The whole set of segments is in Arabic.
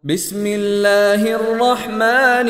بسم الله الرحمن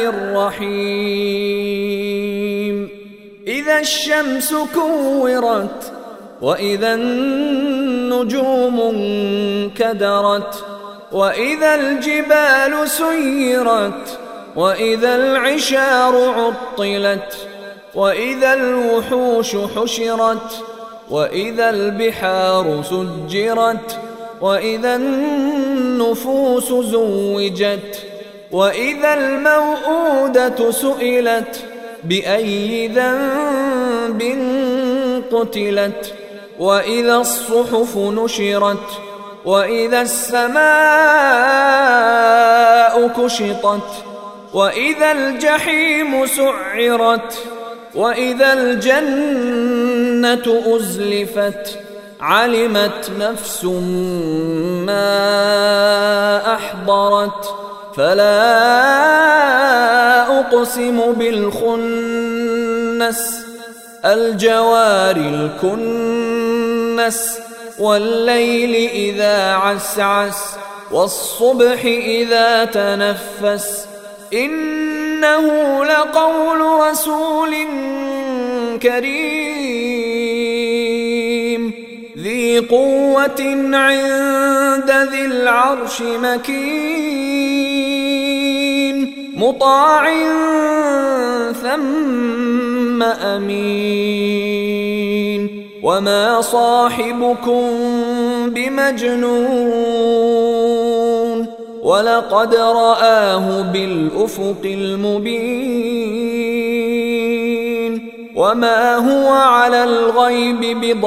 الرحيم إذا الشمس كورت وإذا النجوم انكدرت وإذا الجبال سيرت وإذا العشار عطلت وإذا الوحوش حشرت وإذا البحار سجرت وإذا النفوس زوجت وإذا الموءودة سئلت بأي ذنب قتلت وإذا الصحف نشرت وإذا السماء كشطت وإذا الجحيم سعرت وإذا الجنة أزلفت علمت نفس ما أحضرت فلا أقسم بالخنس الجوار الكنس والليل إذا عسعس والصبح إذا تنفس إنه لقول رسول كريم ذي قوة عند ذي العرش مكين مطاع ثم أمين وما صاحبكم بمجنون ولقد رآه بالأفق المبين وما هو على الغيب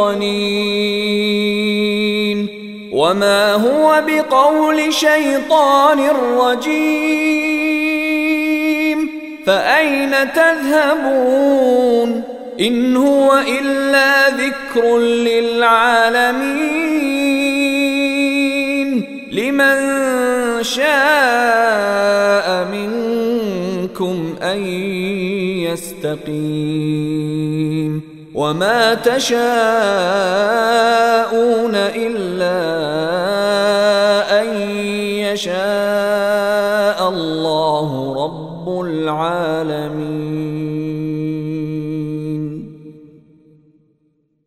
بضنين وما هو بقول شيطان رجيم فأين تذهبون إن هو إلا ذكر للعالمين لمن شاء منكم أن يستقيم وما تشاءون إلا أن يشاء الله رب العالمين.